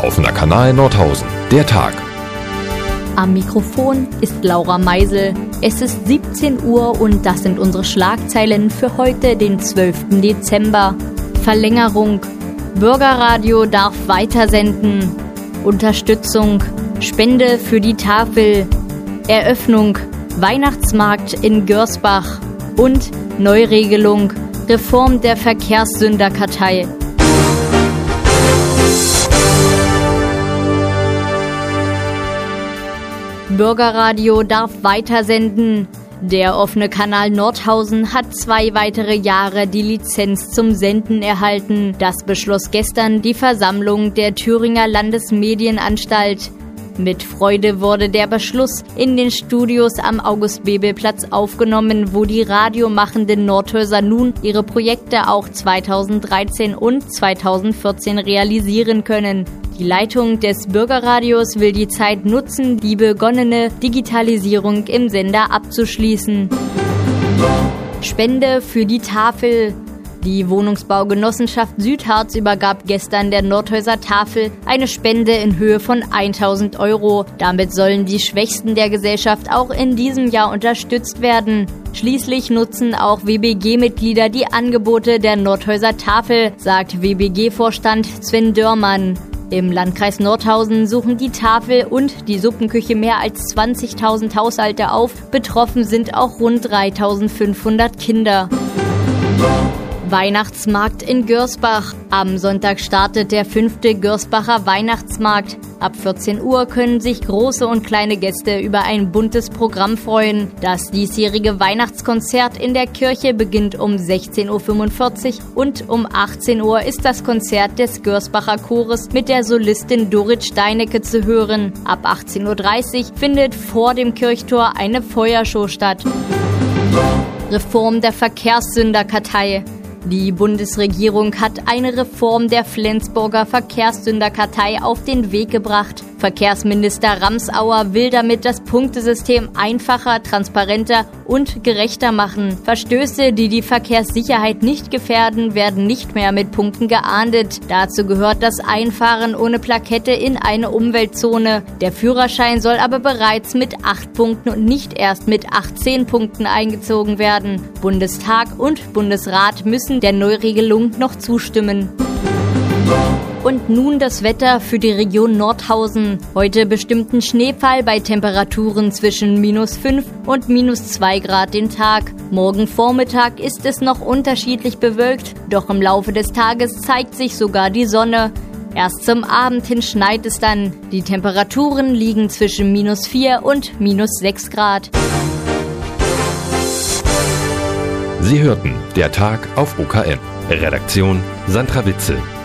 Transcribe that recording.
offener Kanal Nordhausen. Der Tag. Am Mikrofon ist Laura Meisel. Es ist 17 Uhr und das sind unsere Schlagzeilen für heute, den 12. Dezember. Verlängerung. Bürgerradio darf weitersenden. Unterstützung. Spende für die Tafel. Eröffnung. Weihnachtsmarkt in Görsbach. Und Neuregelung. Reform der Verkehrssünderkartei. Bürgerradio darf weitersenden. Der offene Kanal Nordhausen hat 2 weitere Jahre die Lizenz zum Senden erhalten. Das beschloss gestern die Versammlung der Thüringer Landesmedienanstalt. Mit Freude wurde der Beschluss in den Studios am August-Bebel-Platz aufgenommen, wo die radiomachenden Nordhäuser nun ihre Projekte auch 2013 und 2014 realisieren können. Die Leitung des Bürgerradios will die Zeit nutzen, die begonnene Digitalisierung im Sender abzuschließen. Spende für die Tafel. Die Wohnungsbaugenossenschaft Südharz übergab gestern der Nordhäuser Tafel eine Spende in Höhe von 1.000 €. Damit sollen die Schwächsten der Gesellschaft auch in diesem Jahr unterstützt werden. Schließlich nutzen auch WBG-Mitglieder die Angebote der Nordhäuser Tafel, sagt WBG-Vorstand Sven Dörmann. Im Landkreis Nordhausen suchen die Tafel und die Suppenküche mehr als 20.000 Haushalte auf. Betroffen sind auch rund 3.500 Kinder. Weihnachtsmarkt in Görsbach. Am Sonntag startet der 5. Görsbacher Weihnachtsmarkt. Ab 14 Uhr können sich große und kleine Gäste über ein buntes Programm freuen. Das diesjährige Weihnachtskonzert in der Kirche beginnt um 16.45 Uhr und um 18 Uhr ist das Konzert des Görsbacher Chores mit der Solistin Dorit Steinecke zu hören. Ab 18.30 Uhr findet vor dem Kirchtor eine Feuershow statt. Reform der Verkehrssünderkartei. Die Bundesregierung hat eine Reform der Flensburger Verkehrssünderkartei auf den Weg gebracht. Verkehrsminister Ramsauer will damit das Punktesystem einfacher, transparenter und gerechter machen. Verstöße, die die Verkehrssicherheit nicht gefährden, werden nicht mehr mit Punkten geahndet. Dazu gehört das Einfahren ohne Plakette in eine Umweltzone. Der Führerschein soll aber bereits mit 8 Punkten und nicht erst mit 18 Punkten eingezogen werden. Bundestag und Bundesrat müssen der Neuregelung noch zustimmen. Und nun das Wetter für die Region Nordhausen. Heute bestimmten Schneefall bei Temperaturen zwischen -5 und -2 Grad den Tag. Morgen Vormittag ist es noch unterschiedlich bewölkt, doch im Laufe des Tages zeigt sich sogar die Sonne. Erst zum Abend hin schneit es dann. Die Temperaturen liegen zwischen -4 und -6 Grad. Sie hörten der Tag auf OKN. Redaktion Sandra Witzel.